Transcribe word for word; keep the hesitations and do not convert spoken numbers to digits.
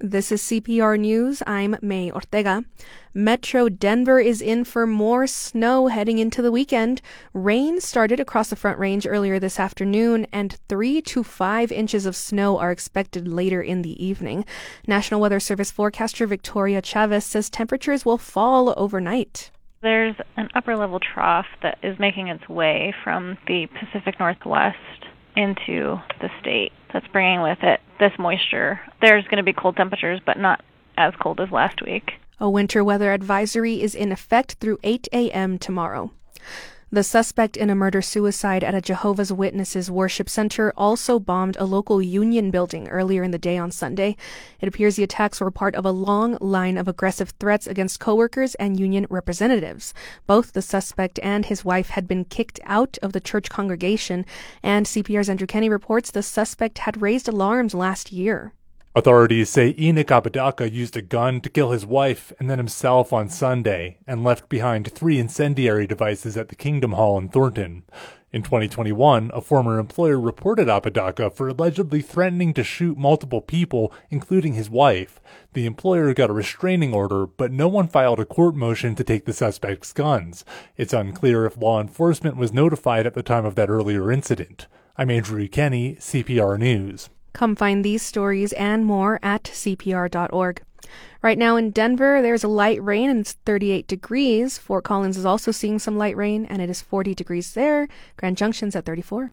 This is C P R News. I'm May Ortega. Metro Denver is in for more snow heading into the weekend. Rain started across the Front Range earlier this afternoon, and three to five inches of snow are expected later in the evening. National Weather Service forecaster Victoria Chavez says temperatures will fall overnight. There's an upper-level trough that is making its way from the Pacific Northwest into the state. That's bringing with it this moisture. There's going to be cold temperatures, but not as cold as last week. A winter weather advisory is in effect through eight a.m. tomorrow. The suspect in a murder-suicide at a Jehovah's Witnesses worship center also bombed a local union building earlier in the day on Sunday. It appears the attacks were part of a long line of aggressive threats against coworkers and union representatives. Both the suspect and his wife had been kicked out of the church congregation, and C P R's Andrew Kenny reports the suspect had raised alarms last year. Authorities say Enoch Apodaca used a gun to kill his wife and then himself on Sunday and left behind three incendiary devices at the Kingdom Hall in Thornton. In twenty twenty-one, a former employer reported Apodaca for allegedly threatening to shoot multiple people, including his wife. The employer got a restraining order, but no one filed a court motion to take the suspect's guns. It's unclear if law enforcement was notified at the time of that earlier incident. I'm Andrew Kenny, C P R News. Come find these stories and more at C P R dot org. Right now in Denver, there's a light rain and it's thirty-eight degrees. Fort Collins is also seeing some light rain and it is forty degrees there. Grand Junction's at thirty-four.